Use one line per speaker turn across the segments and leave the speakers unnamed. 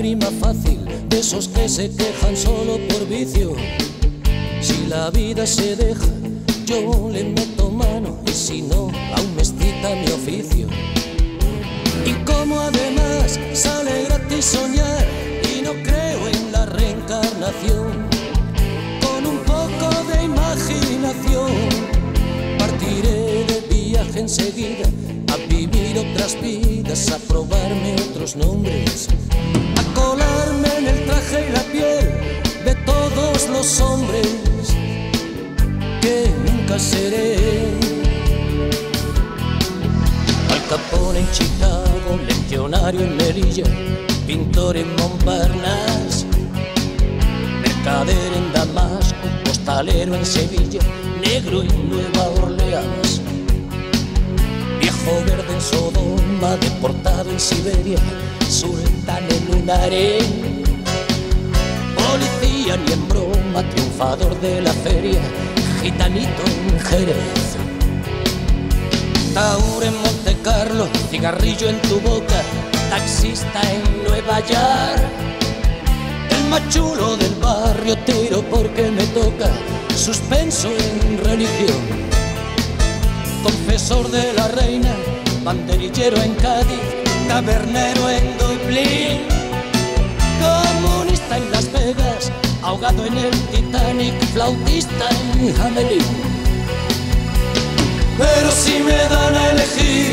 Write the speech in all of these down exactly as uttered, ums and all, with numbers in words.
rima fácil, de esos que se quejan solo por vicio. Si la vida se deja, yo le meto mano, y si no, aún me excita mi oficio. Y como además sale gratis soñar, y no creo en la reencarnación, con un poco de imaginación partiré de viaje enseguida, a vivir otras vidas, a probarme otros nombres, a colarme en el traje y la piel de todos los hombres que nunca seré. Al Capone en Chicago, legionario en Melilla, pintor en Montparnasse, mercader en Damasco, postalero en Sevilla, negro en Nueva Orleans, viejo verde en Sodoma, deportado en Siberia, sultán en un harén, policía ni en broma, triunfador de la feria, gitanito en Jerez, taur en Monte Carlo, cigarrillo en tu boca, taxista en Nueva York, el más chulo del barrio, tiro porque me toca, suspenso en religión, confesor de la reina, banderillero en Cádiz, tabernero en Dublín, comunista en Las Vegas, ahogado en el Titanic, flautista en Hamelin. Pero si me dan a elegir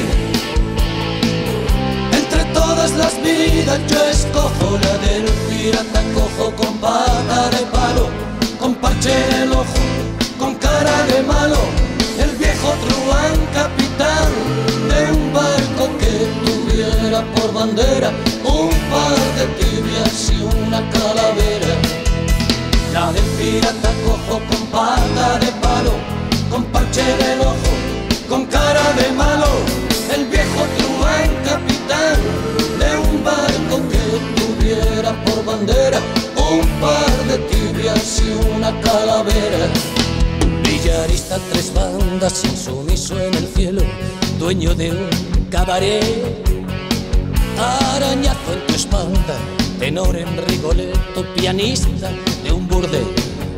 entre todas las vidas, yo escojo la del pirata cojo, con pata de palo, con parche en el ojo, con cara de malo, el viejo truán capitán de un barco que tuviera por bandera un par de tibias y una calavera. La del pirata cojo, con pata de palo, con parche en el ojo, con cara de malo, el viejo truán capitán de un barco que tuviera por bandera un par de tibias y una calavera. Villarista tres bandas, insumiso en el cielo, dueño de un cabaret, arañazo en tu espalda, tenor en Rigoletto, pianista de un burdel,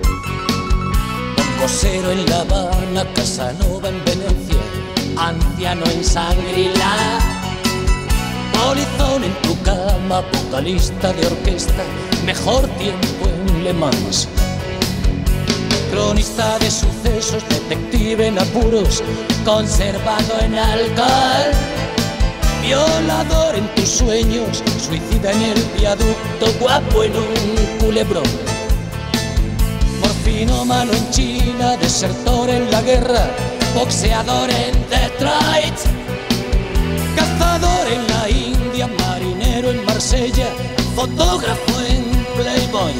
cosero en La Habana, Casanova en Venecia, anciano en Shangri-La, polizón en tu cama, vocalista de orquesta, mejor tiempo en Le Mans, cronista de sucesos, detective en apuros, conservado en alcohol, violador en tus sueños, suicida en el viaducto, guapo en un culebrón, morfinómano en China, desertor en la guerra, boxeador en Detroit, cazador en la India, marinero en Marsella, fotógrafo en Playboy.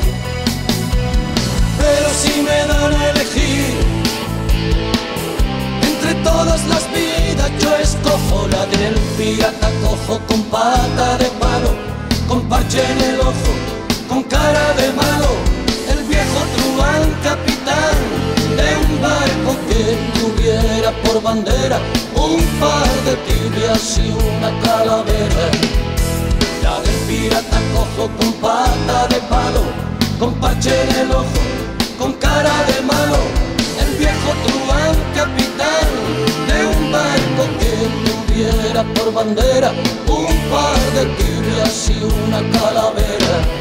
Pero si me dan a elegir entre todas las vidas, yo escojo la del pirata cojo, con pata de palo, con parche en el ojo, con cara de malo, el viejo truán capitán de un barco que tuviera por bandera un par de tibias y una calavera. La del pirata cojo, con pata de palo, con parche en el ojo, con cara de malo, el viejo truán capitán de un barco que tuviera por bandera un par de tibias y una calavera.